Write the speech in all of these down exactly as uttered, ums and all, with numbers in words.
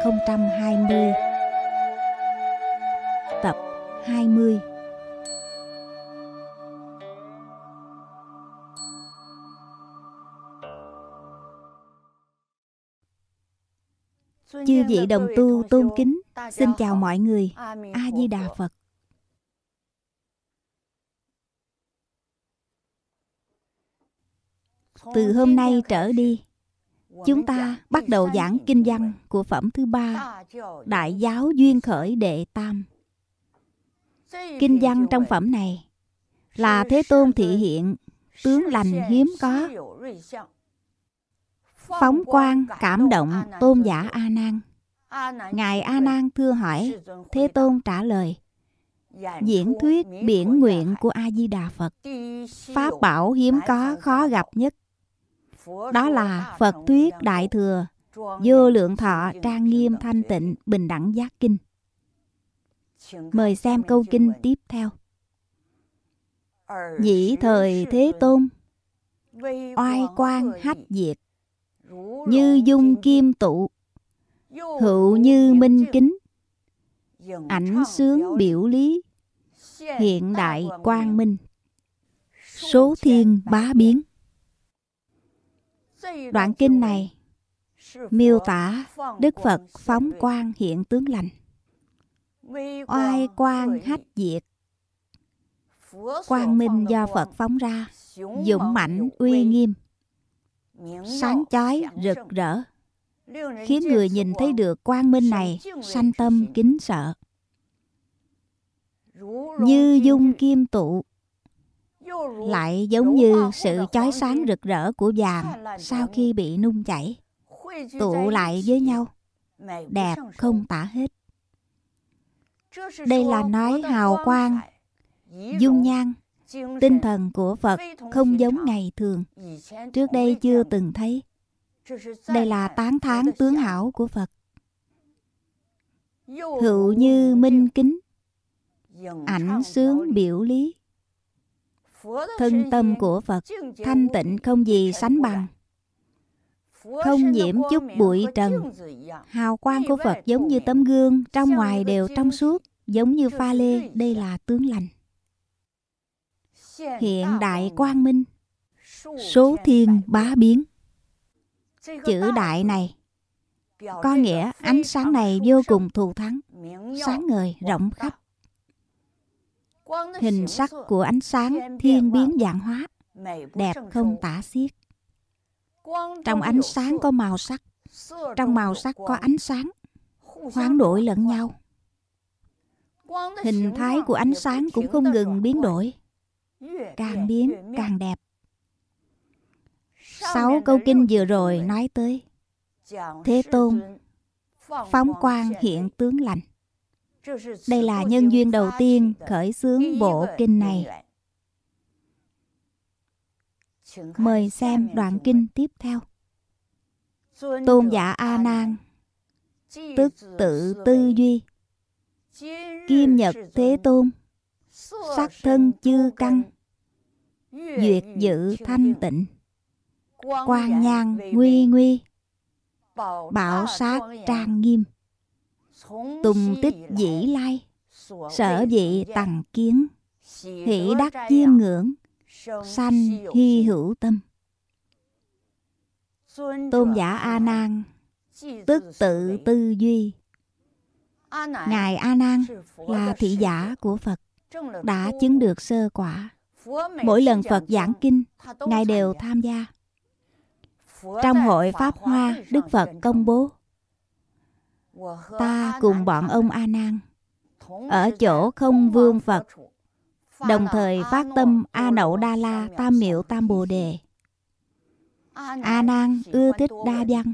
không trăm hai mươi. Tập hai mươi. Chư vị đồng tu tôn kính, xin chào mọi người. A Di Đà Phật. Từ hôm nay trở đi, chúng ta bắt đầu giảng kinh văn của phẩm thứ ba, Đại Giáo Duyên Khởi Đệ Tam. Kinh văn trong phẩm này là Thế Tôn thị hiện tướng lành hiếm có, phóng quang cảm động tôn giả A Nan. Ngài A Nan thưa hỏi, Thế Tôn trả lời: diễn thuyết biển nguyện của A Di Đà Phật, pháp bảo hiếm có khó gặp nhất. Đó là Phật thuyết Đại Thừa Vô Lượng Thọ Trang Nghiêm Thanh Tịnh Bình Đẳng Giác Kinh. Mời xem câu kinh tiếp theo. Nhĩ thời Thế Tôn, oai quang hách diệt, như dung kim tụ, hữu như minh kính, ảnh sướng biểu lý, hiện đại quang minh, số thiên bá biến. Đoạn kinh này miêu tả Đức Phật phóng quang hiện tướng lành, oai quang hách diệt. Quang minh do Phật phóng ra, dũng mãnh uy nghiêm, sáng chói rực rỡ, khiến người nhìn thấy được quang minh này sanh tâm kính sợ. Như dung kim tụ, lại giống như sự chói sáng rực rỡ của vàng sau khi bị nung chảy, tụ lại với nhau, đẹp không tả hết. Đây là nói hào quang, dung nhan, tinh thần của Phật không giống ngày thường, trước đây chưa từng thấy. Đây là tán thán tướng hảo của Phật. Hữu như minh kính, ảnh sướng biểu lý. Thân tâm của Phật thanh tịnh không gì sánh bằng, không nhiễm chút bụi trần. Hào quang của Phật giống như tấm gương, trong ngoài đều trong suốt, giống như pha lê. Đây là tướng lành. Hiện đại quang minh, số thiên bá biến. Chữ đại này có nghĩa ánh sáng này vô cùng thù thắng, sáng ngời rộng khắp. Hình sắc của ánh sáng thiên biến vạn hóa, đẹp không tả xiết. Trong ánh sáng có màu sắc, trong màu sắc có ánh sáng, hoán đổi lẫn nhau. Hình thái của ánh sáng cũng không ngừng biến đổi, càng biến càng đẹp. Sáu câu kinh vừa rồi nói tới Thế Tôn phóng quang hiện tướng lành. Đây là nhân duyên đầu tiên khởi xướng bộ kinh này. Mời xem đoạn kinh tiếp theo. Tôn giả A Nan tức tự tư duy, kim nhật Thế Tôn sắc thân chư căn, duyệt dự thanh tịnh, quang nhang nguy nguy, bảo sát trang nghiêm, tùng tích dĩ lai, sở vị tằng kiến, hỷ đắc chiêm ngưỡng, sanh hy hữu tâm. Tôn giả A Nan tức tự tư duy. Ngài A Nan là thị giả của Phật, đã chứng được sơ quả. Mỗi lần Phật giảng kinh, Ngài đều tham gia. Trong hội Pháp Hoa, Đức Phật công bố: ta cùng bọn ông A Nan ở chỗ không vương Phật, đồng thời phát tâm A Nậu Đa La Tam Miệu Tam Bồ Đề. A Nan ưa thích đa văn,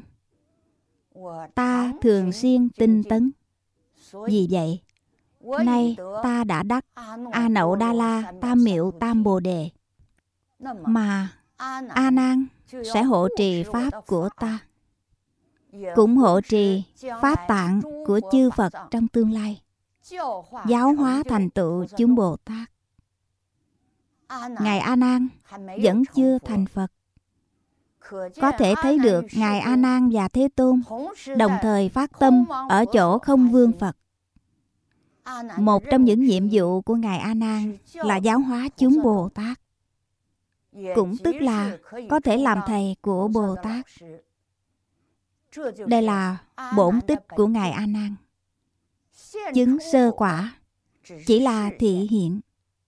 ta thường xuyên tinh tấn. Vì vậy, nay ta đã đắc A Nậu Đa La Tam Miệu Tam Bồ Đề, mà A Nan sẽ hộ trì pháp của ta, cũng hộ trì pháp tạng của chư Phật trong tương lai, giáo hóa thành tựu chúng Bồ Tát. Ngài A Nan vẫn chưa thành Phật, Có thể thấy được Ngài A Nan và Thế Tôn đồng thời phát tâm ở chỗ không vương Phật. Một trong những nhiệm vụ của Ngài A Nan là giáo hóa chúng Bồ Tát, cũng tức là có thể làm thầy của Bồ Tát. Đây là bổn tích của Ngài A Nan. Chứng sơ quả chỉ là thị hiện.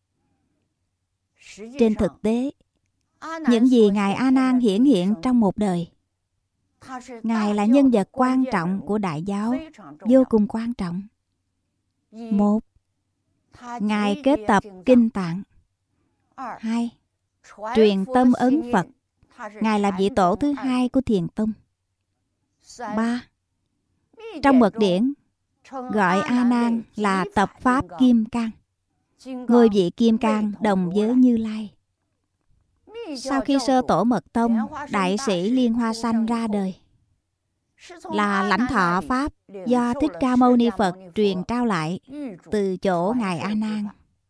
Trên thực tế, những gì Ngài A Nan hiển hiện trong một đời, Ngài là nhân vật quan trọng của Đại giáo, vô cùng quan trọng. Một, Ngài kết tập Kinh Tạng. Hai, truyền tâm ấn Phật. Ngài là vị tổ thứ hai của Thiền Tông. Ba, trong mật điển gọi A Nan là tập pháp Kim Cang, ngôi vị Kim Cang đồng với Như Lai. Sau khi sơ tổ mật tông, Đại sĩ Liên Hoa Sanh ra đời, là lãnh thọ pháp do Thích Ca Mâu Ni Phật truyền trao lại từ chỗ Ngài A Nan.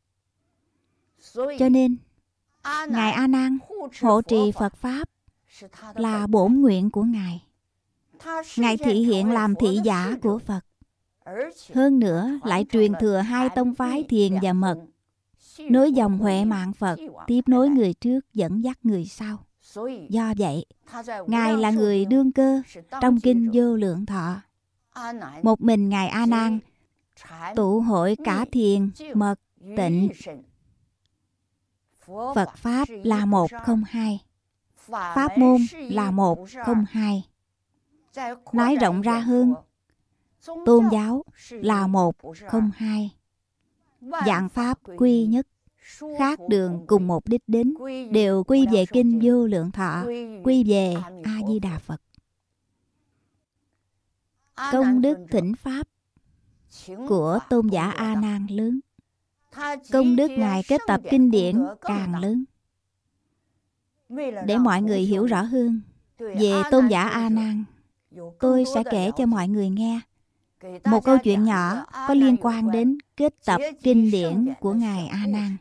Cho nên Ngài A Nan hộ trì Phật pháp là bổn nguyện của Ngài. Ngài thị hiện làm thị giả của Phật. Hơn nữa lại truyền thừa hai tông phái thiền và mật, nối dòng Huệ Mạng Phật, tiếp nối người trước dẫn dắt người sau. Do vậy, Ngài là người đương cơ trong Kinh Vô Lượng Thọ. Một mình Ngài A Nan tụ hội cả thiền, mật, tịnh. Phật pháp là một không hai, pháp môn là một không hai. Nói rộng ra hơn, tôn giáo là một không hai. Dạng pháp quy nhất, khác đường cùng một đích đến, đều quy về Kinh Vô Lượng Thọ, quy về A Di Đà Phật. Công đức thỉnh pháp của tôn giả A Nan lớn, công đức Ngài kết tập kinh điển càng lớn. Để mọi người hiểu rõ hơn về tôn giả A Nan, tôi sẽ kể cho mọi người nghe một câu chuyện nhỏ có liên quan đến kết tập kinh điển của Ngài A Nan.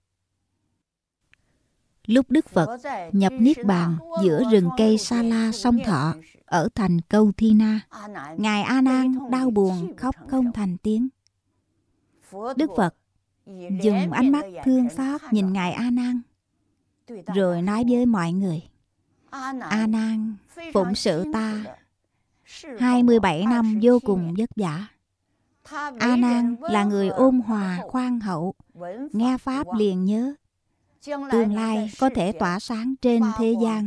Lúc Đức Phật nhập Niết Bàn giữa rừng cây Sa La Sông Thọ ở thành Câu Thi Na, Ngài A Nan đau buồn khóc không thành tiếng. Đức Phật dùng ánh mắt thương xót nhìn Ngài A Nan, rồi nói với mọi người: A Nan phụng sự ta hai mươi bảy năm vô cùng vất vả. A Nan là người ôn hòa khoan hậu, nghe pháp liền nhớ, tương lai có thể tỏa sáng trên thế gian.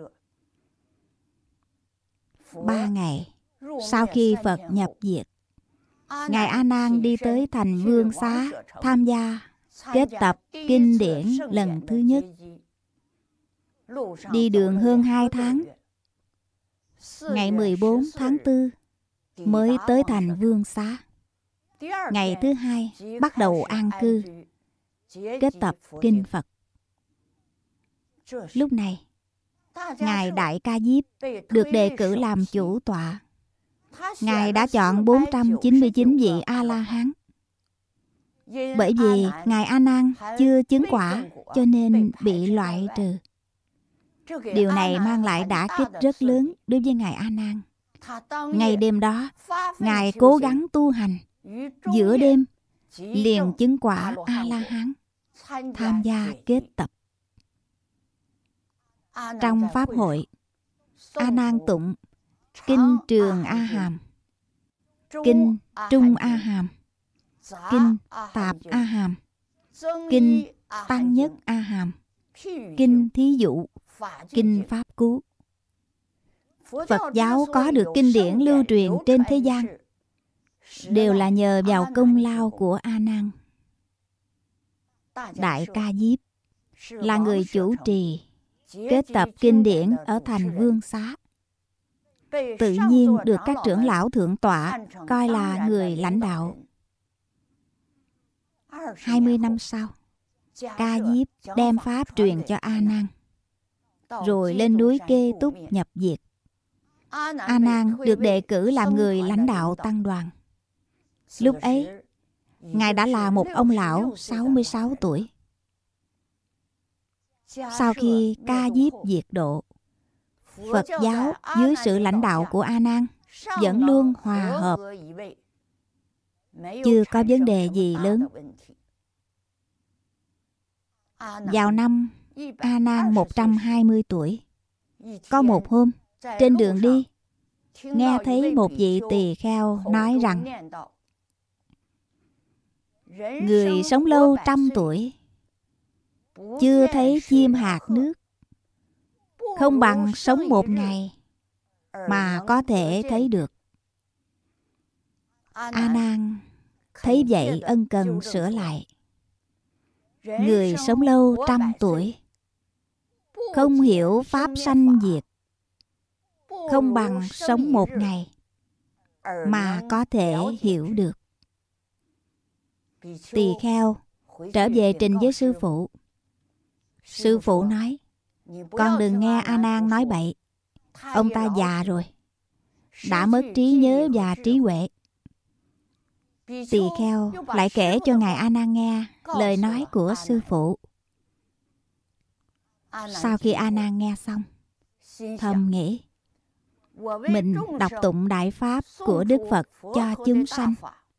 Ba ngày sau khi Phật nhập diệt, Ngài A Nan đi tới thành Vương Xá tham gia kết tập kinh điển lần thứ nhất. Đi đường hơn hai tháng, ngày mười bốn tháng tư mới tới thành Vương Xá. Ngày thứ hai bắt đầu an cư, kết tập kinh Phật. Lúc này, Ngài Đại Ca Diếp được đề cử làm chủ tọa. Ngài đã chọn bốn trăm chín mươi chín vị A-la-hán. Bởi vì Ngài A Nan chưa chứng quả cho nên bị loại trừ. Điều này mang lại đả kích rất lớn đối với Ngài A Nan. Ngày đêm đó, Ngài cố gắng tu hành. Giữa đêm, liền chứng quả A-la-hán, tham gia kết tập. Trong Pháp hội, A Nan tụng Kinh Trường A Hàm, Kinh Trung A Hàm, Kinh Tạp A Hàm, Kinh Tăng Nhất A Hàm, Kinh Thí Dụ, Kinh Pháp Cú. Phật giáo có được kinh điển lưu truyền trên thế gian đều là nhờ vào công lao của A Nan. Đại Ca Diếp là người chủ trì kết tập kinh điển ở thành Vương Xá, tự nhiên được các trưởng lão thượng tọa coi là người lãnh đạo. Hai mươi năm sau, Ca Diếp đem pháp truyền cho A Nan, rồi lên núi Kê Túc nhập diệt. A Nan được đề cử làm người lãnh đạo tăng đoàn. Lúc ấy, Ngài đã là một ông lão sáu mươi sáu tuổi. Sau khi Ca Diếp diệt độ, Phật giáo dưới sự lãnh đạo của A Nan vẫn luôn hòa hợp, chưa có vấn đề gì lớn. Vào năm A Nan một trăm hai mươi tuổi, có một hôm trên đường đi, nghe thấy một vị tỳ kheo nói rằng: người sống lâu trăm tuổi, chưa thấy chim hạt nước, không bằng sống một ngày mà có thể thấy được. A Nan thấy vậy ân cần sửa lại: người sống lâu trăm tuổi, không hiểu pháp sanh diệt, không bằng sống một ngày mà có thể hiểu được. Tỳ kheo trở về trình với sư phụ. Sư phụ nói: con đừng nghe A Nan nói bậy. Ông ta già rồi, đã mất trí nhớ và trí huệ. Tỳ kheo lại kể cho ngài A Nan nghe lời nói của sư phụ. Sau khi A Nan nghe xong, thầm nghĩ: mình đọc tụng đại pháp của Đức Phật cho chúng sanh,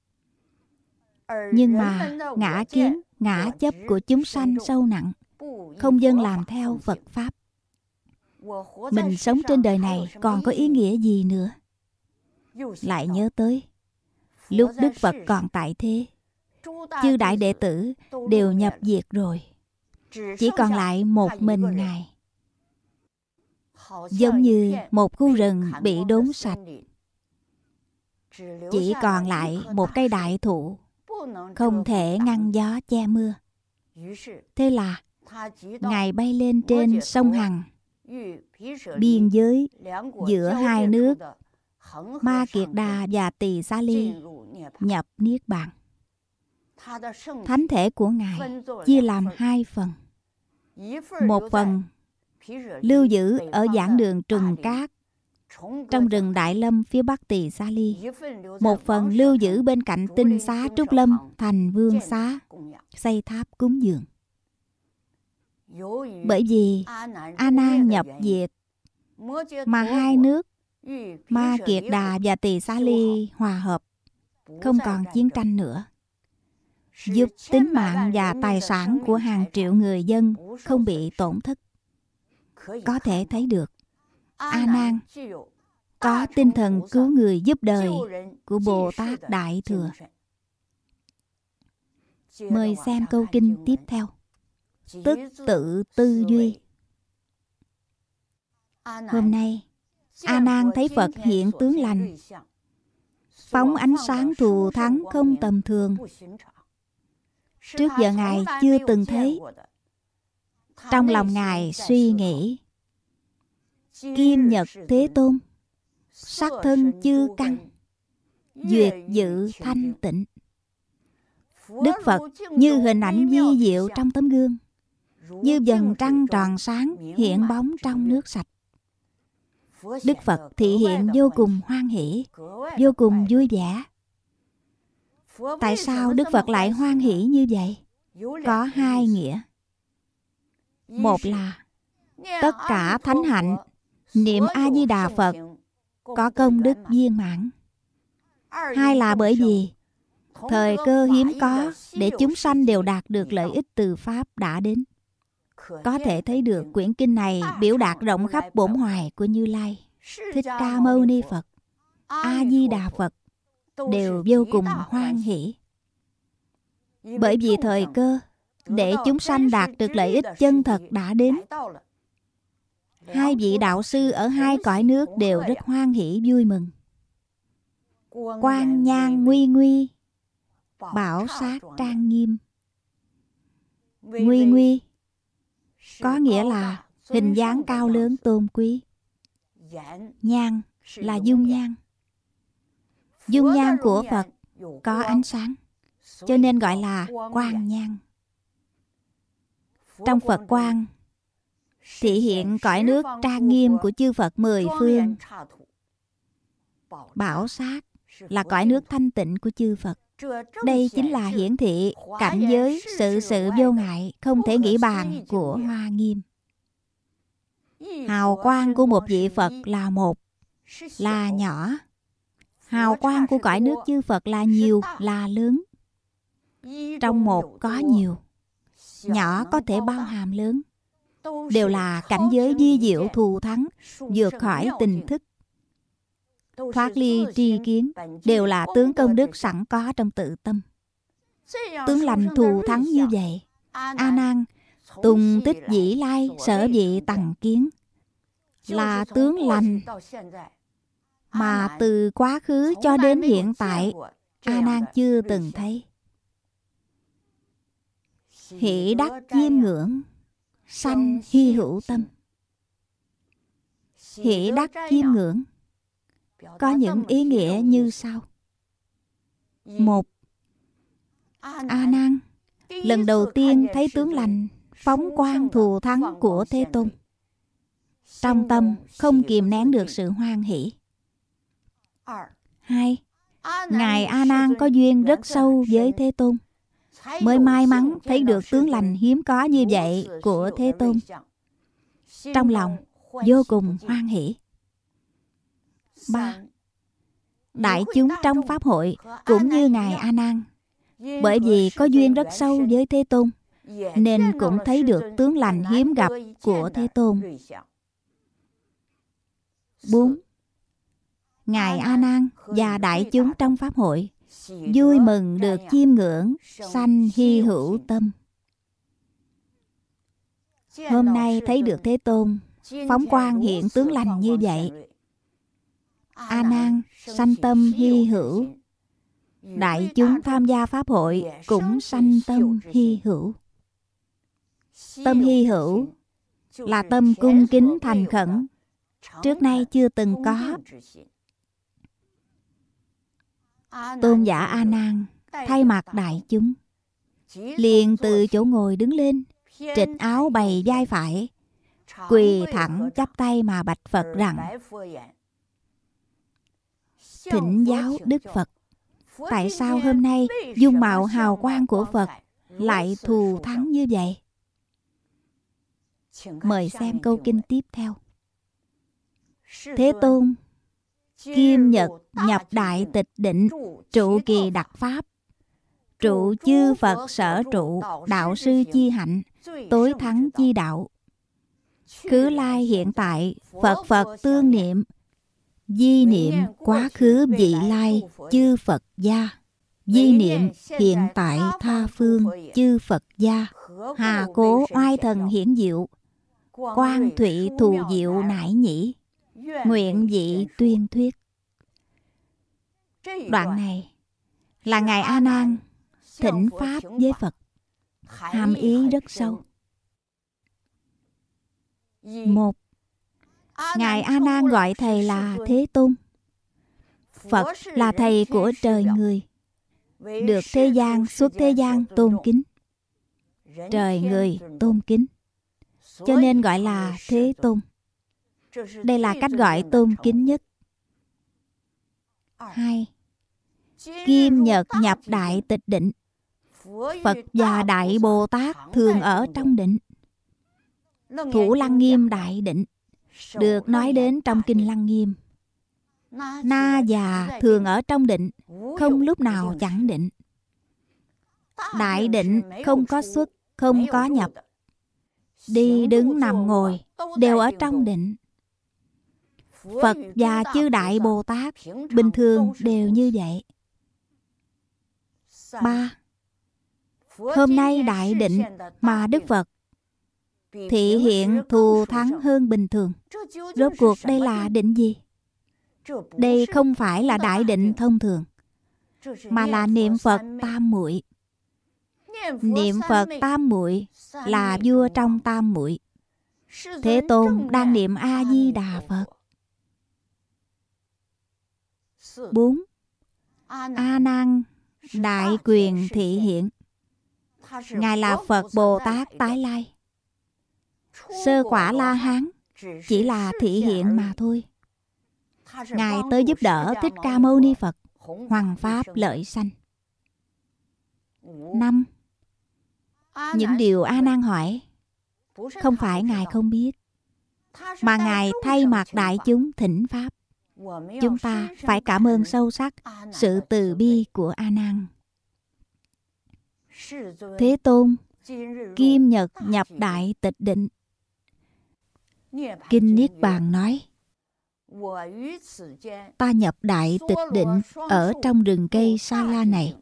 nhưng mà ngã kiến, ngã chấp của chúng sanh sâu nặng, không dâng làm theo Phật pháp. Mình sống trên đời này còn có ý nghĩa gì nữa? Lại nhớ tới lúc Đức Phật còn tại thế, chư đại đệ tử đều nhập diệt rồi, chỉ còn lại một mình Ngài. Giống như một khu rừng bị đốn sạch, chỉ còn lại một cây đại thụ, không thể ngăn gió che mưa. Thế là Ngài bay lên trên sông Hằng, biên giới giữa hai nước Ma Kiệt Đà và Tỳ Xá Ly, nhập Niết Bàn. Thánh thể của Ngài chia làm hai phần. Một phần lưu giữ ở giảng đường Trùng Cát, trong rừng Đại Lâm phía bắc Tỳ Xá Ly. Một phần lưu giữ bên cạnh Tinh Xá Trúc Lâm, thành Vương Xá, xây tháp cúng dường. Bởi vì A Nan nhập diệt, mà hai nước Ma Kiệt Đà và Tỳ Xá Ly hòa hợp, không còn chiến tranh nữa, giúp tính mạng và tài sản của hàng triệu người dân không bị tổn thất. Có thể thấy được A Nan có tinh thần cứu người giúp đời của Bồ Tát Đại Thừa. Mời xem câu kinh tiếp theo. Tức tự tư duy. Hôm nay A Nan thấy Phật hiện tướng lành, phóng ánh sáng thù thắng không tầm thường. Trước giờ Ngài chưa từng thấy. Trong lòng Ngài suy nghĩ: Kim Nhật Thế Tôn, sắc thân chư căn, duyệt dự thanh tịnh. Đức Phật như hình ảnh vi diệu trong tấm gương, như vầng trăng tròn sáng hiện bóng trong nước sạch. Đức Phật thị hiện vô cùng hoan hỷ, vô cùng vui vẻ. Tại sao Đức Phật lại hoan hỷ như vậy? Có hai nghĩa. Một là tất cả thánh hạnh niệm A-di-đà Phật có công đức viên mãn. Hai là bởi vì thời cơ hiếm có để chúng sanh đều đạt được lợi ích từ Pháp đã đến. Có thể thấy được quyển kinh này biểu đạt rộng khắp bổn hoài của Như Lai, Thích Ca Mâu Ni Phật, A-di-đà Phật đều vô cùng hoan hỷ. Bởi vì thời cơ để chúng sanh đạt được lợi ích chân thật đã đến. Hai vị đạo sư ở hai cõi nước đều rất hoan hỷ vui mừng. Quang nhang nguy nguy, bảo sát trang nghiêm. Nguy nguy có nghĩa là hình dáng cao lớn tôn quý. Nhang là dung nhan. Dung nhan của Phật có ánh sáng, cho nên gọi là quang nhang. Trong Phật quang thị hiện cõi nước trang nghiêm của chư Phật mười phương. Bảo sát là cõi nước thanh tịnh của chư Phật. Đây chính là hiển thị cảnh giới sự sự vô ngại không thể nghĩ bàn của Hoa Nghiêm. Hào quang của một vị Phật là một, là nhỏ. Hào quang của cõi nước chư Phật là nhiều, là lớn. Trong một có nhiều, nhỏ có thể bao hàm lớn. Đều là cảnh giới vi diệu thù thắng, vượt khỏi tình thức, thoát ly tri kiến, đều là tướng công đức sẵn có trong tự tâm. Tướng lành thù thắng như vậy, A Nan, tùng tích dĩ lai sở vị tằng kiến, là tướng lành mà từ quá khứ cho đến hiện tại A Nan chưa từng thấy. Hỷ đắc chiêm ngưỡng, sanh hy hữu tâm. Hỷ đắc chiêm ngưỡng có những ý nghĩa như sau. Một, A Nan lần đầu tiên thấy tướng lành phóng quang thù thắng của Thế Tôn, trong tâm không kìm nén được sự hoan hỷ. Hai, Ngài A Nan có duyên rất sâu với Thế Tôn, mới may mắn thấy được tướng lành hiếm có như vậy của Thế Tôn, trong lòng vô cùng hoan hỷ. Ba, đại chúng trong pháp hội cũng như Ngài A Nan, bởi vì có duyên rất sâu với Thế Tôn, nên cũng thấy được tướng lành hiếm gặp của Thế Tôn. Bốn, Ngài A Nan và đại chúng trong pháp hội vui mừng được chiêm ngưỡng, sanh hy hữu tâm. Hôm nay thấy được Thế Tôn phóng quang hiện tướng lành như vậy, A Nan sanh tâm hy hữu. Đại chúng tham gia pháp hội cũng sanh tâm hy hữu. Tâm hy hữu là tâm cung kính thành khẩn, trước nay chưa từng có. Tôn giả A Nan thay mặt đại chúng, liền từ chỗ ngồi đứng lên, trịch áo bày vai phải, quỳ thẳng chắp tay mà bạch Phật rằng: Thỉnh giáo Đức Phật, tại sao hôm nay dung mạo hào quang của Phật lại thù thắng như vậy? Mời xem câu kinh tiếp theo. Thế Tôn Kim Nhật nhập đại tịch định, trụ kỳ đặc pháp, trụ chư Phật sở trụ, đạo sư chi hạnh, tối thắng chi đạo. Khứ lai hiện tại, Phật Phật tương niệm, di niệm quá khứ vị lai, chư Phật gia. Di niệm hiện tại tha phương, chư Phật gia. Hà cố oai thần hiển diệu, quang thụy thù diệu nải nhĩ, nguyện vị tuyên thuyết. Đoạn này là Ngài A Nan thỉnh pháp với Phật, hàm ý rất sâu. Một, Ngài A Nan gọi Thầy là Thế Tôn. Phật là Thầy của trời người, được thế gian xuất thế gian tôn kính, trời người tôn kính, cho nên gọi là Thế Tôn. Đây là cách gọi tôn kính nhất. Hai, Kim Nhật nhập đại tịch định. Phật và Đại Bồ Tát thường ở trong định. Thủ Lăng Nghiêm đại định được nói đến trong kinh Lăng Nghiêm. Na già thường ở trong định, không lúc nào chẳng định. Đại định không có xuất, không có nhập. Đi đứng nằm ngồi đều ở trong định. Phật và chư Đại Bồ Tát bình thường đều như vậy. Ba, hôm nay đại định mà Đức Phật thị hiện thù thắng hơn bình thường. Rốt cuộc đây là định gì? Đây không phải là đại định thông thường, mà là niệm Phật tam muội. Niệm Phật tam muội là vua trong tam muội. Thế Tôn đang niệm A Di Đà Phật. Bốn, A Nan đại quyền thị hiện. Ngài là Phật Bồ Tát tái lai. Sơ quả La Hán chỉ là thị hiện mà thôi. Ngài tới giúp đỡ Thích Ca Mâu Ni Phật hoằng pháp lợi sanh. Năm, những điều A Nan hỏi không phải Ngài không biết, mà Ngài thay mặt đại chúng thỉnh Pháp. Chúng ta phải cảm ơn sâu sắc sự từ bi của A Nan. Thế Tôn kim nhật nhập đại tịch định. Kinh Niết Bàn nói, ta nhập đại tịch định ở trong rừng cây Sa La này.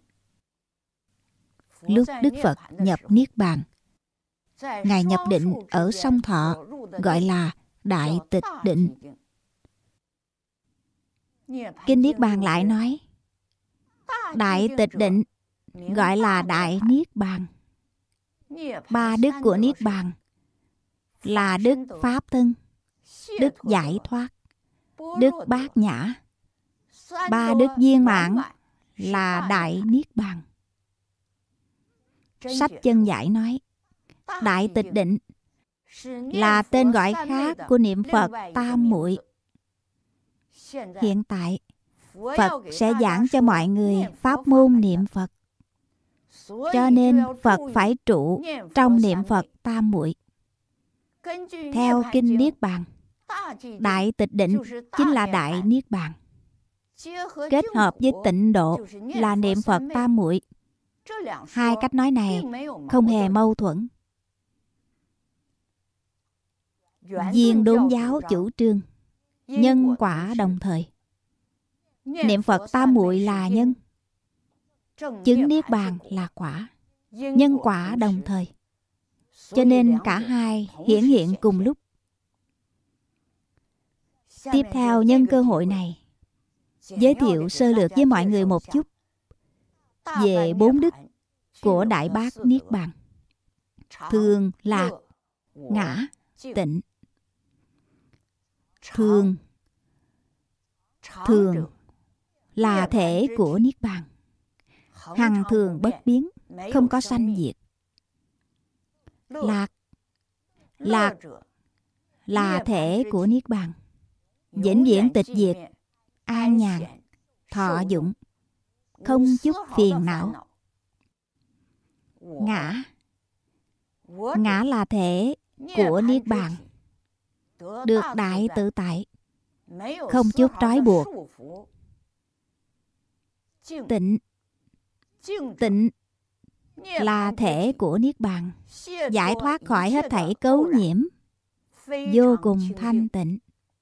Lúc Đức Phật nhập Niết Bàn, Ngài nhập định ở sông Thọ, gọi là đại tịch định. Kinh Niết Bàn lại nói, đại tịch định gọi là đại Niết Bàn. Ba đức của Niết Bàn là đức Pháp Thân, đức Giải Thoát, đức Bát Nhã. Ba đức viên mãn là đại Niết Bàn. Sách Chân Giải nói, đại tịch định là tên gọi khác của niệm Phật tam muội. Hiện tại, Phật sẽ giảng cho mọi người pháp môn niệm Phật. Cho nên Phật phải trụ trong niệm Phật tam muội. Theo Kinh Niết Bàn, đại tịch định chính là đại Niết Bàn. Kết hợp với tịnh độ là niệm Phật tam muội. Hai cách nói này không hề mâu thuẫn. Viên Đốn giáo chủ trương nhân quả đồng thời. Niệm Phật tam muội là nhân, chứng Niết Bàn là quả. Nhân quả đồng thời, cho nên cả hai hiển hiện cùng lúc. Tiếp theo nhân cơ hội này, giới thiệu sơ lược với mọi người một chút về bốn đức của Đại Bát Niết Bàn: thường, lạc, ngã, tịnh. Thường Thường là thể của Niết Bàn, hằng thường bất biến, không có sanh diệt. Lạc Lạc là thể của Niết Bàn, vĩnh viễn tịch diệt, an nhàn, thọ dụng, không chút phiền não. Ngã Ngã là thể của Niết Bàn, được đại tự tại, không chút trói buộc. Tịnh Tịnh là thể của Niết Bàn, giải thoát khỏi hết thảy cấu nhiễm, vô cùng thanh tịnh.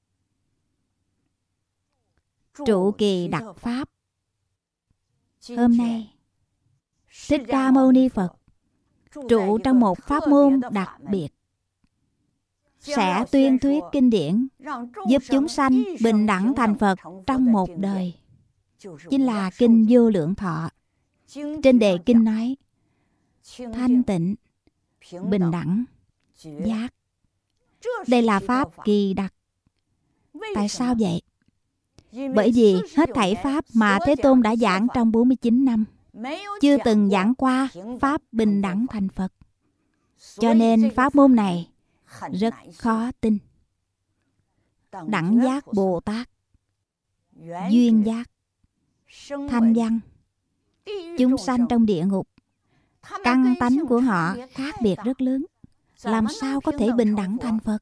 Trụ kỳ đặc pháp. Hôm nay Thích Ca Mâu Ni Phật trụ trong một pháp môn đặc biệt, sẽ tuyên thuyết kinh điển, giúp chúng sanh bình đẳng thành Phật trong một đời. Chính là Kinh Vô Lượng Thọ. Trên đề kinh nói, thanh tịnh, bình đẳng, giác. Đây là pháp kỳ đặc. Tại sao vậy? Bởi vì hết thảy pháp mà Thế Tôn đã giảng trong bốn mươi chín năm, chưa từng giảng qua pháp bình đẳng thành Phật. Cho nên pháp môn này rất khó tin. Đẳng giác Bồ Tát, duyên giác, thanh văn, chúng sanh trong địa ngục, căn tánh của họ khác biệt rất lớn, làm sao có thể bình đẳng thành Phật?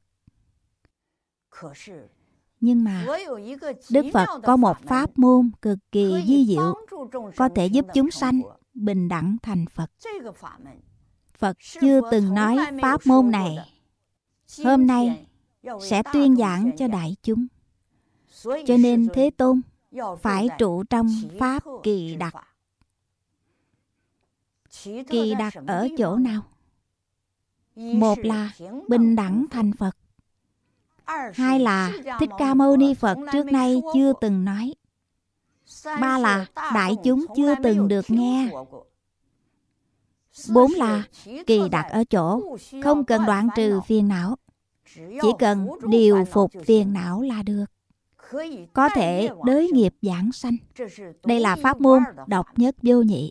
Nhưng mà Đức Phật có một pháp môn cực kỳ vi diệu, có thể giúp chúng sanh bình đẳng thành Phật. Phật chưa từng nói pháp môn này, hôm nay sẽ tuyên giảng cho đại chúng. Cho nên Thế Tôn phải trụ trong pháp kỳ đặc. Kỳ đặc ở chỗ nào? Một là bình đẳng thành Phật, hai là Thích Ca Mâu Ni Phật trước nay chưa từng nói, ba là đại chúng chưa từng được nghe, bốn là kỳ đặc ở chỗ không cần đoạn trừ phiền não, chỉ cần điều phục phiền não là được, có thể đới nghiệp giảng sanh. Đây là pháp môn độc nhất vô nhị.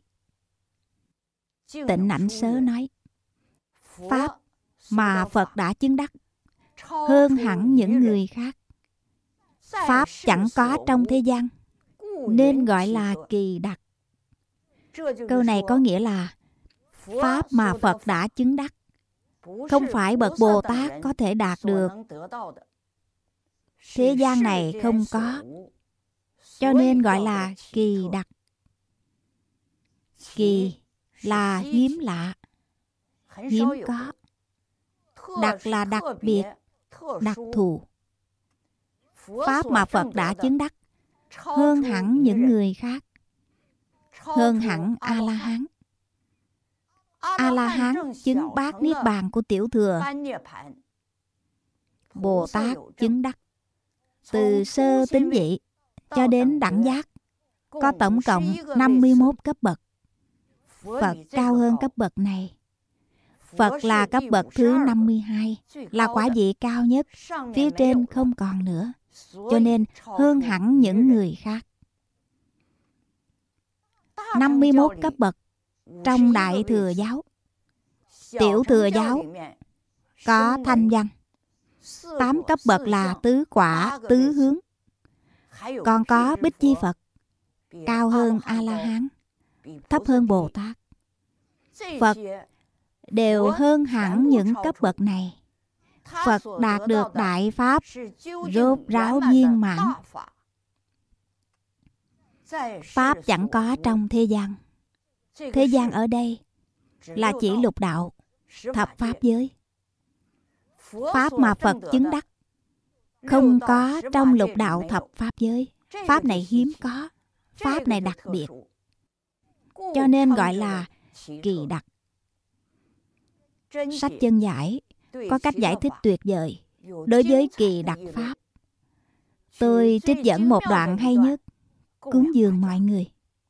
Tịnh Ảnh Sớ nói, pháp mà Phật đã chứng đắc hơn hẳn những người khác. Pháp chẳng có trong thế gian, nên gọi là kỳ đặc. Câu này có nghĩa là pháp mà Phật đã chứng đắc không phải bậc Bồ Tát có thể đạt được. Thế gian này không có, cho nên gọi là kỳ đặc. Kỳ là hiếm lạ, hiếm có. Đặc là đặc biệt, đặc thù. Pháp mà Phật đã chứng đắc hơn hẳn những người khác, hơn hẳn A-la-hán. A-la-hán chứng bát niết bàn của tiểu thừa. Bồ Tát chứng đắc từ sơ tín vị cho đến đẳng giác, có tổng cộng năm mươi mốt cấp bậc. Phật cao hơn cấp bậc này. Phật là cấp bậc thứ năm mươi hai, là quả vị cao nhất, phía trên không còn nữa, cho nên hơn hẳn những người khác. năm mươi mốt cấp bậc trong Đại Thừa Giáo. Tiểu Thừa Giáo có thanh văn. Tám cấp bậc là tứ quả, tứ hướng. Còn có Bích Chi Phật, cao hơn A-la-hán, thấp hơn Bồ Tát. Phật đều hơn hẳn những cấp bậc này. Phật đạt được đại pháp, rốt ráo viên mãn. Pháp chẳng có trong thế gian. Thế gian ở đây là chỉ lục đạo, thập pháp giới. Pháp mà Phật chứng đắc không có trong lục đạo thập pháp giới. Pháp này hiếm có, pháp này đặc biệt, cho nên gọi là kỳ đặc. Sách Chân Giải có cách giải thích tuyệt vời đối với kỳ đặc pháp. Tôi trích dẫn một đoạn hay nhất, cúng dường mọi người.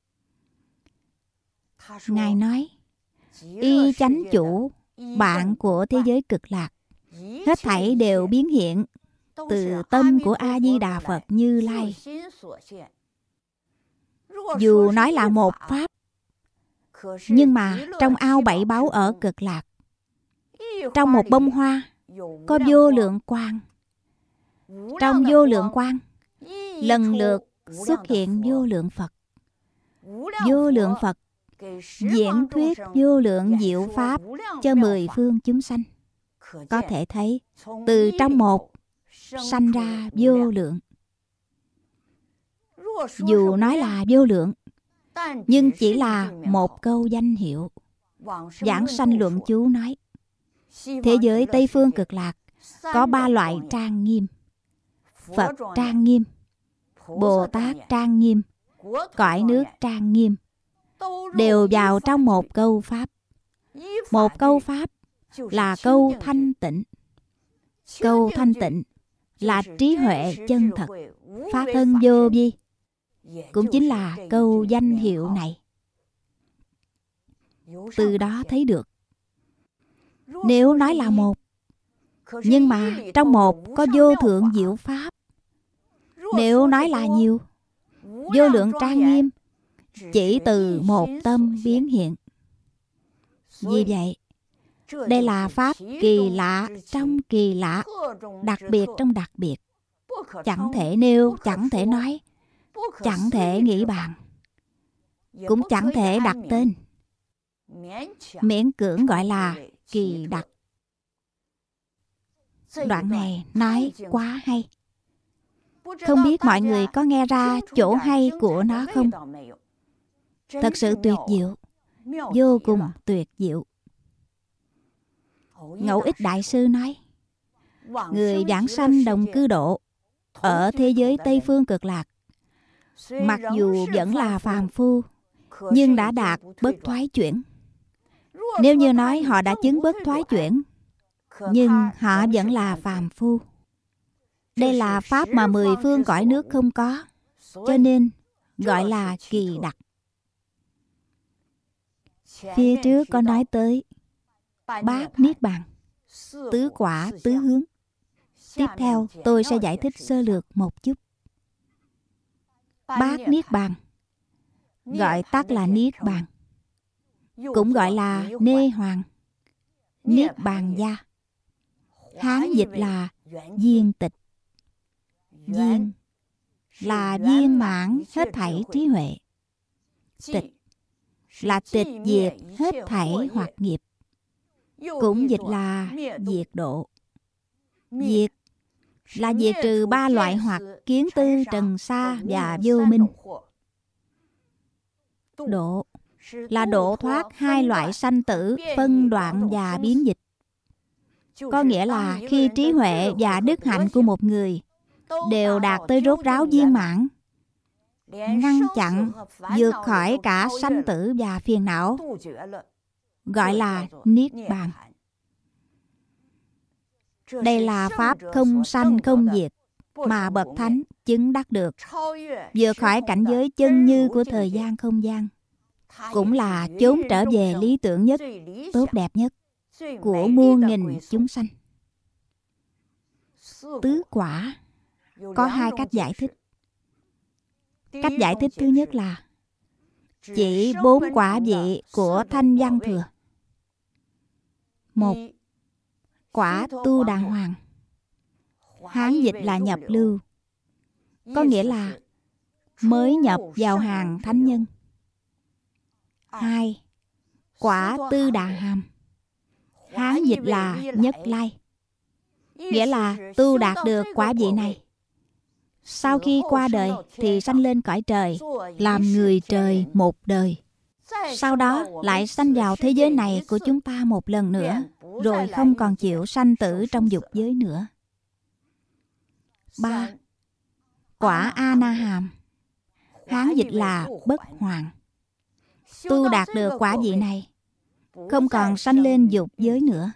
Ngài nói, y chánh chủ, bạn của thế giới cực lạc, hết thảy đều biến hiện từ tâm của A-di-đà Phật Như Lai. Dù nói là một pháp, nhưng mà trong ao bảy báu ở cực lạc, trong một bông hoa có vô lượng quang. Trong vô lượng quang, lần lượt xuất hiện vô lượng Phật. Vô lượng Phật diễn thuyết vô lượng diệu pháp cho mười phương chúng sanh. Có thể thấy từ trong một sanh ra vô lượng. Dù nói là vô lượng, nhưng chỉ là một câu danh hiệu. Giảng Sanh Luận Chú nói, thế giới Tây Phương Cực Lạc có ba loại trang nghiêm: Phật trang nghiêm, Bồ Tát trang nghiêm, cõi nước trang nghiêm, đều vào trong một câu pháp. Một câu pháp là câu thanh tịnh. Câu thanh tịnh là trí huệ chân thật, pháp thân vô vi, cũng chính là câu danh hiệu này. Từ đó thấy được, nếu nói là một, nhưng mà trong một có vô thượng diệu pháp. Nếu nói là nhiều, vô lượng trang nghiêm chỉ từ một tâm biến hiện. Vì vậy, đây là pháp kỳ lạ trong kỳ lạ, đặc biệt trong đặc biệt. Chẳng thể nêu, chẳng thể nói, chẳng thể nghĩ bàn, cũng chẳng thể đặt tên. Miễn cưỡng gọi là kỳ đặc. Đoạn này nói quá hay. Không biết mọi người có nghe ra chỗ hay của nó không? Thật sự tuyệt diệu, vô cùng tuyệt diệu. Ngẫu Ích Đại Sư nói, người vãng sanh đồng cư độ ở thế giới Tây Phương Cực Lạc, mặc dù vẫn là phàm phu, nhưng đã đạt bất thoái chuyển. Nếu như nói họ đã chứng bất thoái chuyển, nhưng họ vẫn là phàm phu. Đây là pháp mà mười phương cõi nước không có, cho nên gọi là kỳ đặc. Phía trước có nói tới bát niết bàn, tứ quả tứ hướng. Tiếp theo tôi sẽ giải thích sơ lược một chút. Bát niết bàn, gọi tắt là niết bàn, cũng gọi là nê hoàng, niết bàn gia. Hán dịch là viên tịch. Viên là viên mãn hết thảy trí huệ. Tịch là tịch diệt hết thảy hoạt nghiệp. cũng dịch là diệt độ. Diệt là diệt trừ ba loại hoặc kiến tư, trần sa và vô minh. Độ là độ thoát hai loại sanh tử, phân đoạn và biến dịch. Có nghĩa là khi trí huệ và đức hạnh của một người đều đạt tới rốt ráo viên mãn, ngăn chặn, vượt khỏi cả sanh tử và phiền não, gọi là Niết Bàn. Đây là pháp không sanh không diệt mà bậc thánh chứng đắc được, vượt khỏi cảnh giới chân như của thời gian không gian, cũng là chốn trở về lý tưởng nhất, tốt đẹp nhất của muôn nghìn chúng sanh. Tứ quả có hai cách giải thích. Cách giải thích thứ nhất là chỉ bốn quả vị của Thanh Văn Thừa. Một, quả tu đà hoàng, Hán dịch là nhập lưu, có nghĩa là mới nhập vào hàng thánh nhân. Hai, quả tư đà hàm, Hán dịch là nhất lai, nghĩa là tu đạt được quả vị này, sau khi qua đời thì sanh lên cõi trời, làm người trời một đời. Sau đó lại sanh vào thế giới này của chúng ta một lần nữa, rồi không còn chịu sanh tử trong dục giới nữa. Ba, quả A Na Hàm, Hán dịch là bất hoàng. Tu đạt được quả vị này, không còn sanh lên dục giới nữa.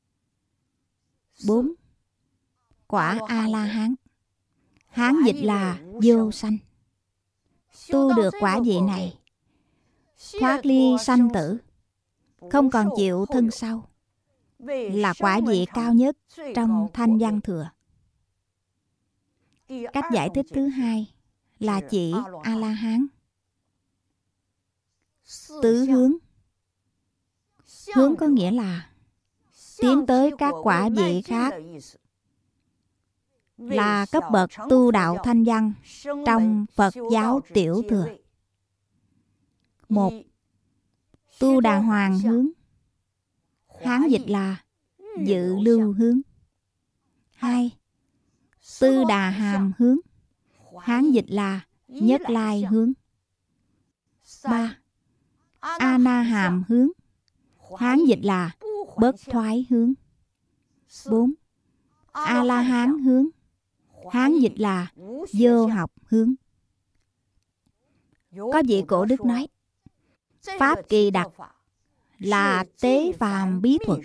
Bốn, quả A La Hán, Hán dịch là vô sanh. Tu được quả vị này, thoát ly sanh tử, không còn chịu thân sau, là quả vị cao nhất trong Thanh Văn Thừa. Cách giải thích thứ hai là chỉ A-la-hán. Tứ hướng. Hướng có nghĩa là tiến tới các quả vị khác, là cấp bậc tu đạo thanh văn trong Phật giáo tiểu thừa. Một, tu đà hoàng hướng, Hán dịch là dự lưu hướng. Hai, tư đà hàm hướng, Hán dịch là nhất lai hướng. Ba, a na hàm hướng, Hán dịch là bất thoái hướng. Bốn, a la hán hướng, Hán dịch là vô học hướng. Có vị cổ đức nói, pháp kỳ đặc là tế phàm bí thuật.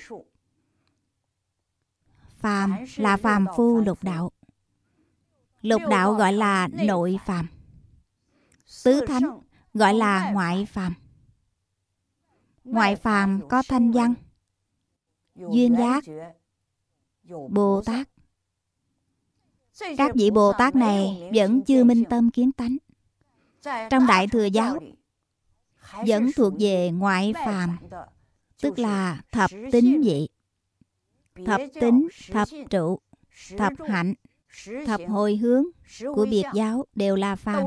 Phàm là phàm phu lục đạo. Lục đạo gọi là nội phàm. Tứ thánh gọi là ngoại phàm. Ngoại phàm có thanh văn, duyên giác, Bồ Tát. Các vị Bồ Tát này vẫn chưa minh tâm kiến tánh. Trong Đại Thừa Giáo vẫn thuộc về ngoại phàm, tức là thập tính vị. Thập tính, thập trụ, thập hạnh, thập hồi hướng của biệt giáo đều là phàm.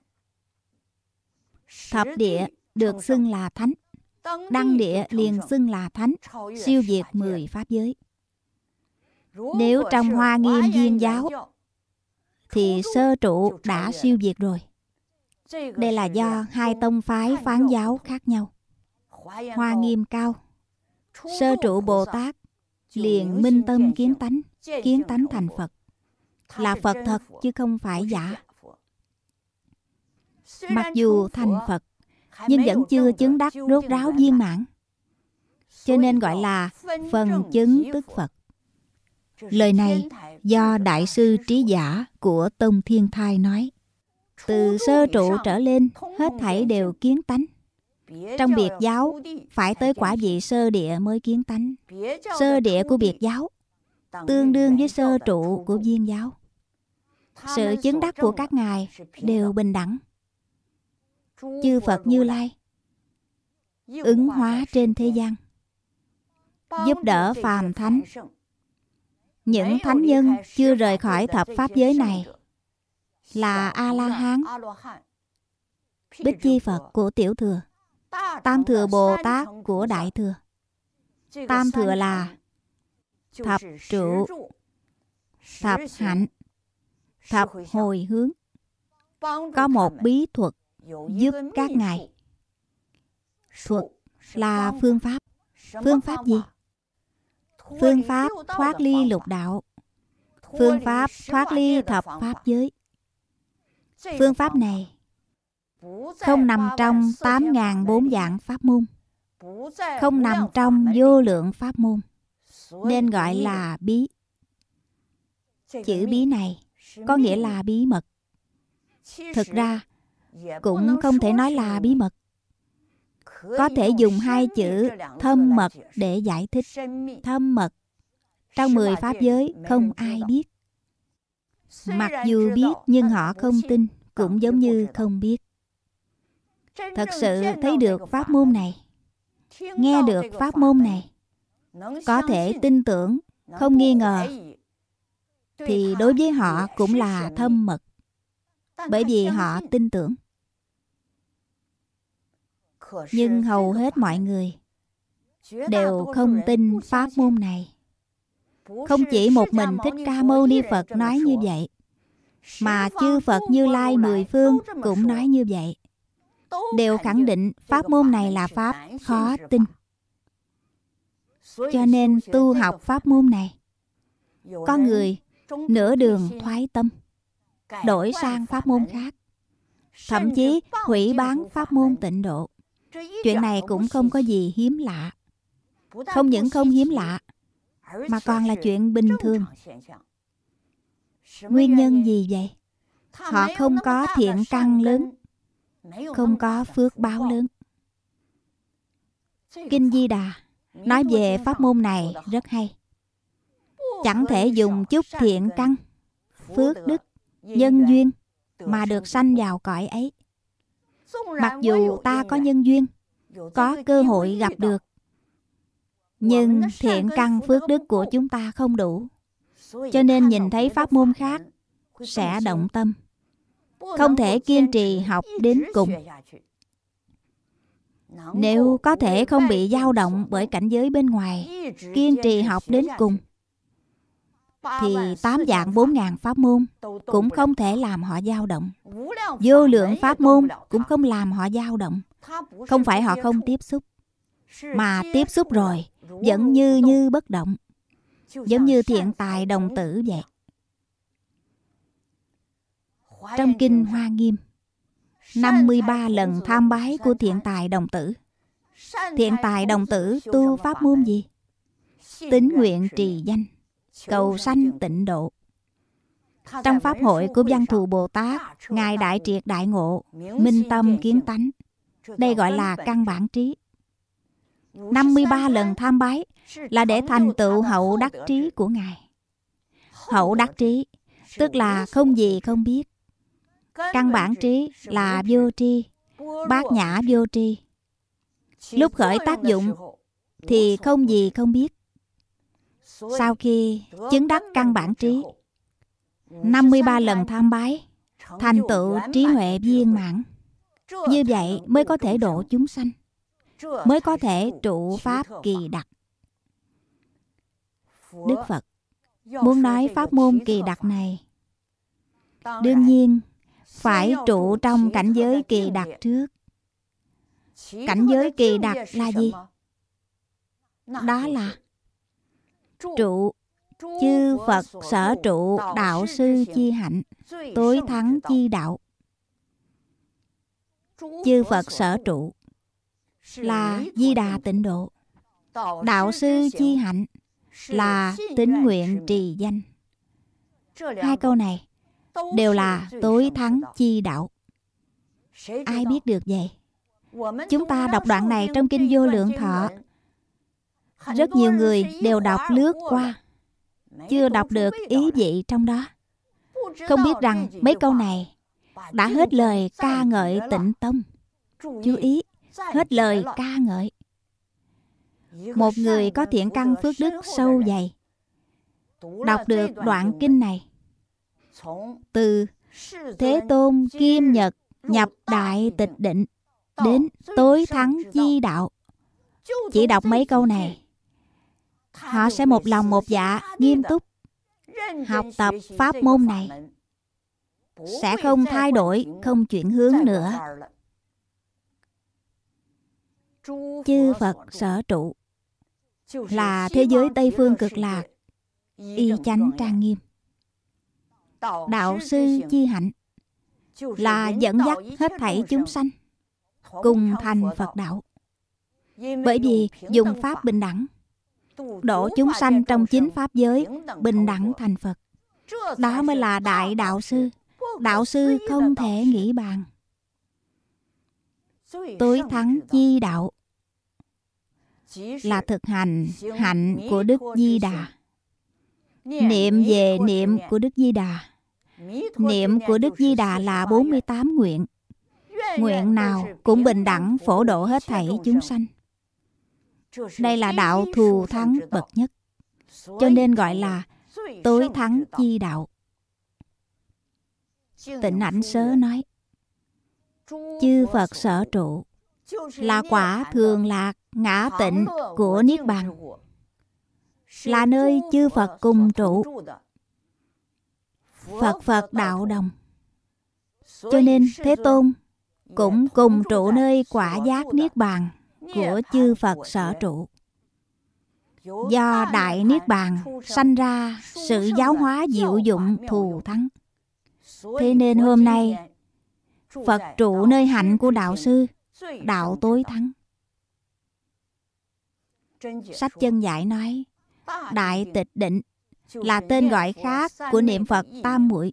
Thập địa được xưng là thánh, đăng địa liền xưng là thánh, siêu việt mười pháp giới. Nếu trong Hoa Nghiêm Viên giáo thì sơ trụ đã siêu việt rồi. Đây là do hai tông phái phán giáo khác nhau. Hoa Nghiêm cao, sơ trụ Bồ Tát liền minh tâm kiến tánh, kiến tánh thành Phật, là Phật thật chứ không phải giả. Mặc dù thành Phật nhưng vẫn chưa chứng đắc rốt ráo viên mãn, cho nên gọi là phần chứng tức Phật. Lời này do Đại sư Trí Giả của Tông Thiên Thai nói. Từ sơ trụ trở lên, hết thảy đều kiến tánh. Trong biệt giáo phải tới quả vị sơ địa mới kiến tánh. Sơ địa của biệt giáo tương đương với sơ trụ của Viên giáo. Sự chứng đắc của các ngài đều bình đẳng. Chư Phật Như Lai ứng hóa trên thế gian, giúp đỡ phàm thánh. Những thánh nhân chưa rời khỏi thập pháp giới này là A-la-hán, Bích Chi Phật của tiểu thừa, Tam Thừa Bồ Tát của đại thừa. Tam thừa là thập trụ, thập hạnh, thập hồi hướng. Có một bí thuật giúp các ngài. Thuật là phương pháp. Phương pháp gì? Phương pháp thoát ly lục đạo. Phương pháp thoát ly thập pháp giới. Phương pháp này không nằm trong tám nghìn bốn vạn pháp môn, không nằm trong vô lượng pháp môn, nên gọi là bí. Chữ bí này có nghĩa là bí mật. Thực ra cũng không thể nói là bí mật. Có thể dùng hai chữ thâm mật để giải thích. Thâm mật trong mười pháp giới không ai biết. Mặc dù biết nhưng họ không tin, cũng giống như không biết. Thật sự thấy được pháp môn này, nghe được pháp môn này, có thể tin tưởng, không nghi ngờ, thì đối với họ cũng là thâm mật. Bởi vì họ tin tưởng. Nhưng hầu hết mọi người đều không tin pháp môn này. Không chỉ một mình Thích Ca Mâu Ni Phật nói như vậy, mà chư Phật Như Lai mười phương cũng nói như vậy. Đều khẳng định pháp môn này là pháp khó tin. Cho nên tu học pháp môn này, có người nửa đường thoái tâm, đổi sang pháp môn khác, thậm chí hủy bán pháp môn Tịnh Độ. Chuyện này cũng không có gì hiếm lạ. Không những không hiếm lạ, mà còn là chuyện bình thường. Nguyên nhân gì vậy? Họ không có thiện căn lớn, không có phước báo lớn. Kinh Di Đà nói về pháp môn này rất hay. Chẳng thể dùng chút thiện căn, phước đức, nhân duyên mà được sanh vào cõi ấy. Mặc dù ta có nhân duyên, có cơ hội gặp được, nhưng thiện căn phước đức của chúng ta không đủ. Cho nên nhìn thấy pháp môn khác sẽ động tâm, không thể kiên trì học đến cùng. Nếu có thể không bị dao động bởi cảnh giới bên ngoài, kiên trì học đến cùng, thì tám vạn bốn ngàn pháp môn cũng không thể làm họ dao động. Vô lượng pháp môn cũng không làm họ dao động. Không phải họ không tiếp xúc, mà tiếp xúc rồi vẫn như như bất động, giống như thiện tài đồng tử vậy. Trong kinh Hoa Nghiêm, năm mươi ba lần tham bái của thiện tài đồng tử. Thiện tài đồng tử tu pháp môn gì? Tín nguyện trì danh, cầu sanh tịnh độ. Trong pháp hội của Văn Thù Bồ Tát, Ngài đại triệt đại ngộ, minh tâm kiến tánh. Đây gọi là căn bản trí. năm mươi ba lần tham bái là để thành tựu hậu đắc trí của Ngài. Hậu đắc trí tức là không gì không biết. Căn bản trí là vô tri, bát nhã vô tri. Lúc khởi tác dụng thì không gì không biết. Sau khi chứng đắc căn bản trí, năm mươi ba lần tham bái, thành tựu trí huệ viên mãn. Như vậy mới có thể độ chúng sanh, mới có thể trụ pháp kỳ đặc. Đức Phật muốn nói pháp môn kỳ đặc này, đương nhiên phải trụ trong cảnh giới kỳ đặc trước. Cảnh giới kỳ đặc là gì? Đó là trụ chư Phật sở trụ đạo sư chi hạnh, tối thắng chi đạo. Chư Phật sở trụ là Di Đà tịnh độ. Đạo sư chi hạnh là tín nguyện trì danh. Hai câu này đều là tối thắng chi đạo. Ai biết được vậy? Chúng ta đọc đoạn này trong Kinh Vô Lượng Thọ, rất nhiều người đều đọc lướt qua, chưa đọc được ý vị trong đó. Không biết rằng mấy câu này đã hết lời ca ngợi Tịnh Tông. Chú ý, hết lời ca ngợi. Một người có thiện căn phước đức sâu dày, đọc được đoạn kinh này, từ Thế Tôn Kim Nhật nhập Đại Tịch Định đến tối thắng chi đạo, chỉ đọc mấy câu này họ sẽ một lòng một dạ, nghiêm túc học tập pháp môn này, sẽ không thay đổi, không chuyển hướng nữa. Chư Phật sở trụ là thế giới Tây Phương Cực Lạc, y chánh trang nghiêm. Đạo sư chi hạnh là dẫn dắt hết thảy chúng sanh cùng thành Phật đạo. Bởi vì dùng pháp bình đẳng độ chúng sanh trong chính pháp giới, bình đẳng thành Phật. Đó mới là đại đạo sư. Đạo sư không thể nghĩ bàn. Tối thắng chi đạo là thực hành hạnh của Đức Di Đà. Niệm về niệm của Đức Di Đà. Niệm của Đức Di Đà là bốn mươi tám nguyện. Nguyện nào cũng bình đẳng phổ độ hết thảy chúng sanh. Đây là đạo thù thắng bậc nhất, cho nên gọi là tối thắng chi đạo. Tịnh Ảnh Sớ nói, chư Phật sở trụ là quả thường lạc ngã tịnh của Niết Bàn, là nơi chư Phật cùng trụ. Phật Phật đạo đồng, cho nên Thế Tôn cũng cùng trụ nơi quả giác Niết Bàn của chư Phật sở trụ. Do Đại Niết Bàn sanh ra sự giáo hóa diệu dụng thù thắng. Thế nên hôm nay Phật trụ nơi hạnh của đạo sư, đạo tối thắng. Sách Chân Giải nói, Đại Tịch Định là tên gọi khác của niệm Phật tam muội.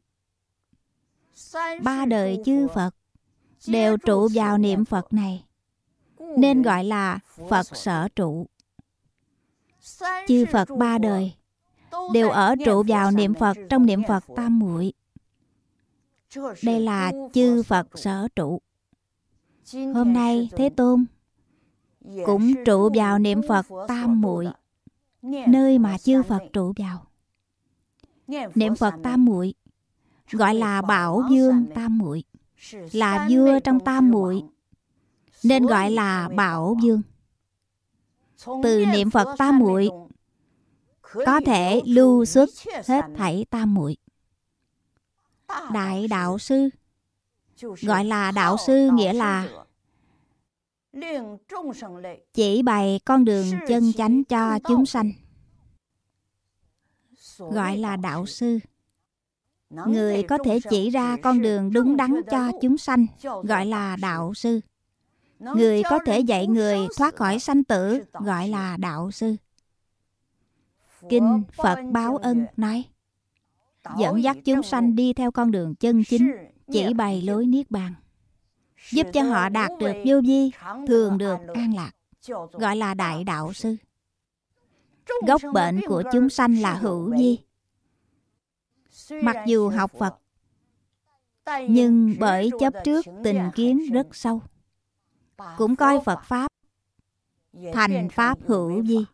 Ba đời chư Phật đều trụ vào niệm Phật này, nên gọi là Phật sở trụ. Chư Phật ba đời đều ở trụ vào niệm Phật trong niệm Phật tam muội. Đây là chư Phật sở trụ. Hôm nay Thế Tôn cũng trụ vào niệm Phật tam muội, nơi mà chư Phật trụ vào. Niệm Phật tam muội gọi là Bảo Vương tam muội, là vua trong tam muội, nên gọi là Bảo Vương. Từ niệm Phật tam muội có thể lưu xuất hết thảy tam muội. Đại đạo sư gọi là đạo sư, nghĩa là chỉ bày con đường chân chánh cho chúng sanh, gọi là đạo sư. Người có thể chỉ ra con đường đúng đắn cho chúng sanh, gọi là đạo sư. Người có thể dạy người thoát khỏi sanh tử, gọi là đạo sư. Kinh Phật Báo Ân nói, dẫn dắt chúng sanh đi theo con đường chân chính, chỉ bày lối Niết Bàn, giúp cho họ đạt được vô vi, thường được an lạc, gọi là đại đạo sư. Gốc bệnh của chúng sanh là hữu vi. Mặc dù học Phật, nhưng bởi chấp trước tình kiến rất sâu, cũng coi Phật Pháp thành Pháp hữu vi.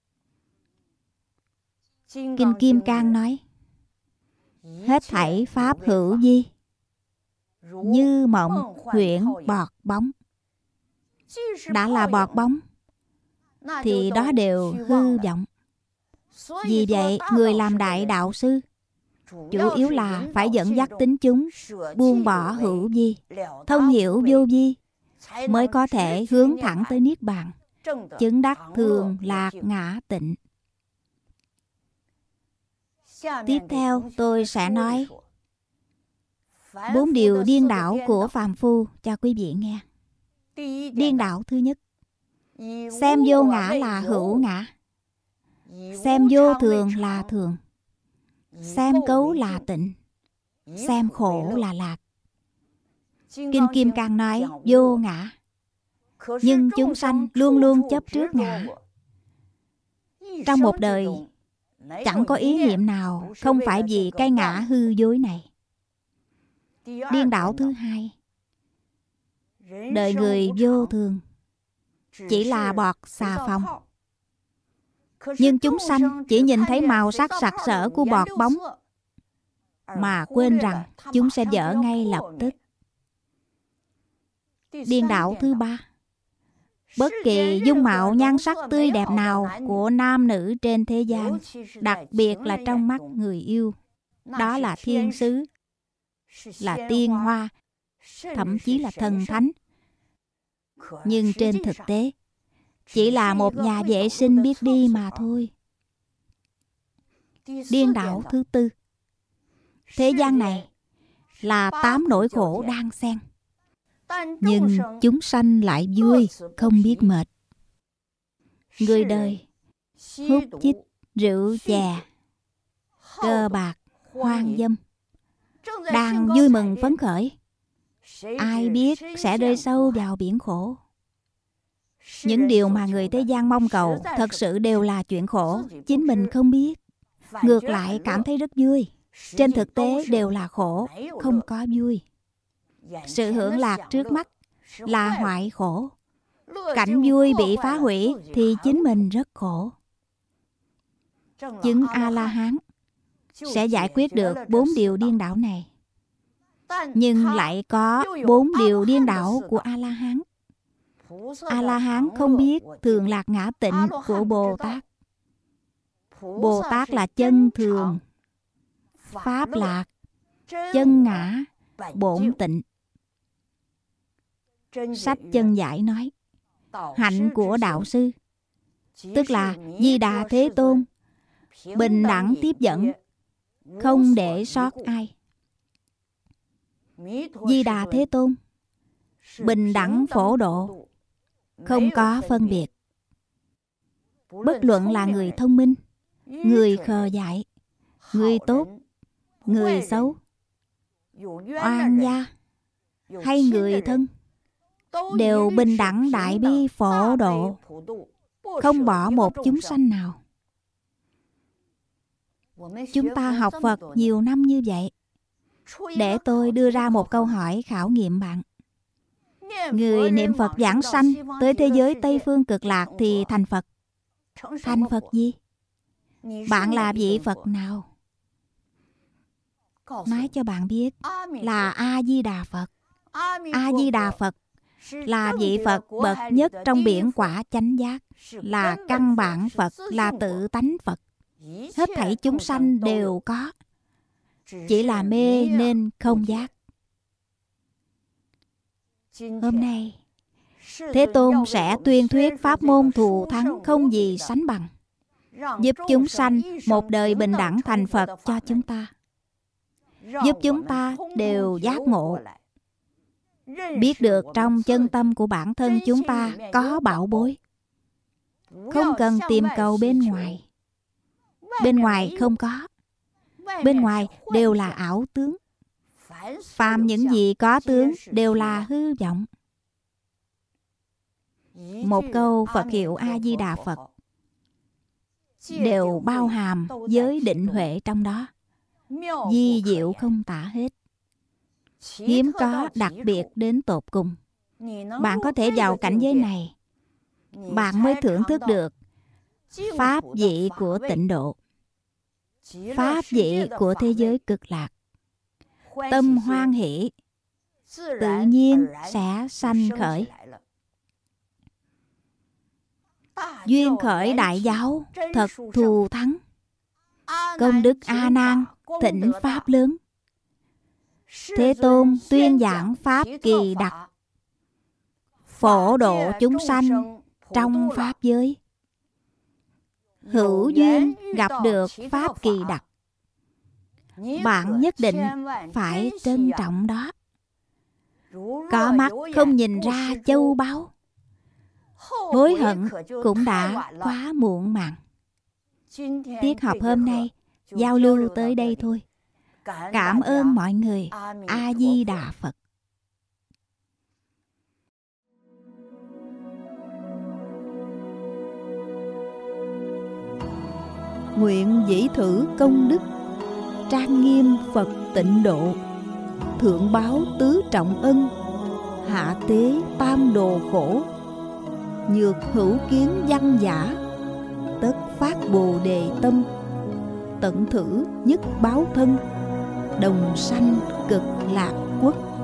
Kinh Kim Cang nói, hết thảy Pháp hữu vi, như mộng huyễn bọt bóng. Đã là bọt bóng thì đó đều hư vọng. Vì vậy, người làm đại đạo sư chủ yếu là phải dẫn dắt tín chúng buông bỏ hữu vi, thông hiểu vô vi, mới có thể hướng thẳng tới Niết Bàn, chứng đắc thường lạc ngã tịnh. Tiếp theo tôi sẽ nói bốn điều điên đảo của phàm phu cho quý vị nghe. Điên đảo thứ nhất, xem vô ngã là hữu ngã, xem vô thường là thường, xem cấu là tịnh, xem khổ là lạc. Kinh Kim Cang nói vô ngã, nhưng chúng sanh luôn luôn chấp trước ngã. Trong một đời chẳng có ý niệm nào không phải vì cái ngã hư dối này. Điên đảo thứ hai, đời người vô thường, chỉ là bọt xà phòng. Nhưng chúng sanh chỉ nhìn thấy màu sắc sặc sỡ của bọt bóng, mà quên rằng chúng sẽ vỡ ngay lập tức. Điên đảo thứ ba, Bất kỳ dung mạo nhan sắc tươi đẹp nào của nam nữ trên thế gian, đặc biệt là trong mắt người yêu, đó là thiên sứ, là tiên hoa, thậm chí là thần thánh. Nhưng trên thực tế, chỉ là một nhà vệ sinh biết đi mà thôi. Điên đảo thứ tư. Thế gian này là tám nỗi khổ đang xen, nhưng chúng sanh lại vui, không biết mệt. Người đời hút chích, rượu chè, cờ bạc, hoang dâm, đang vui mừng phấn khởi. Ai biết sẽ rơi sâu vào biển khổ. Những điều mà người thế gian mong cầu thật sự đều là chuyện khổ. Chính mình không biết, ngược lại cảm thấy rất vui. Trên thực tế đều là khổ, không có vui. Sự hưởng lạc trước mắt là hoại khổ. Cảnh vui bị phá hủy thì chính mình rất khổ. Chứng A-la-hán sẽ giải quyết được bốn điều điên đảo này. Nhưng lại có bốn điều điên đảo của A-la-hán. A-la-hán không biết thường lạc ngã tịnh của Bồ Tát. Bồ Tát là chân thường, pháp lạc, chân ngã, bổn tịnh. Sách Chân Giải nói, hạnh của đạo sư, tức là Di Đà Thế Tôn, bình đẳng tiếp dẫn, không để sót ai. Di Đà Thế Tôn, bình đẳng phổ độ, không có phân biệt. Bất luận là người thông minh, người khờ dại, người tốt, người xấu, oan gia hay người thân, đều bình đẳng đại bi phổ độ, không bỏ một chúng sanh nào. Chúng ta học Phật nhiều năm như vậy. Để tôi đưa ra một câu hỏi khảo nghiệm bạn. Người niệm Phật giảng sanh tới thế giới Tây Phương Cực Lạc thì thành Phật. Thành Phật gì? Bạn là vị Phật nào? Nói cho bạn biết là A-di-đà Phật. A-di-đà Phật là vị Phật bậc nhất trong biển quả chánh giác, là căn bản Phật, là tự tánh Phật. Hết thảy chúng sanh đều có, chỉ là mê nên không giác. Hôm nay Thế Tôn sẽ tuyên thuyết pháp môn thù thắng không gì sánh bằng, giúp chúng sanh một đời bình đẳng thành Phật cho chúng ta, giúp chúng ta đều giác ngộ, biết được trong chân tâm của bản thân chúng ta có bảo bối, không cần tìm cầu bên ngoài. Bên ngoài không có, bên ngoài đều là ảo tướng. Phàm những gì có tướng đều là hư vọng. Một câu Phật hiệu A-di-đà Phật đều bao hàm giới định huệ trong đó, di diệu không tả hết, hiếm có, đặc biệt đến tột cùng. Bạn có thể vào cảnh giới này, bạn mới thưởng thức được pháp vị của tịnh độ, pháp vị của thế giới cực lạc. Tâm hoan hỷ tự nhiên sẽ sanh khởi. Duyên khởi đại giáo thật thù thắng. Công đức A Nan thịnh pháp lớn. Thế Tôn tuyên giảng pháp kỳ đặc, phổ độ chúng sanh trong pháp giới. Hữu duyên gặp được pháp kỳ đặc, bạn nhất định phải trân trọng đó. Có mắt không nhìn ra châu báu, hối hận cũng đã quá muộn màng. Tiết học hôm nay giao lưu tới đây thôi. Cảm ơn mọi người. A Di Đà Phật. Nguyện dĩ thử công đức, trang nghiêm Phật tịnh độ, thượng báo tứ trọng ân, hạ tế tam đồ khổ. Nhược hữu kiến văn giả, tất phát bồ đề tâm, tận thử nhất báo thân, đồng sanh cực lạc quốc.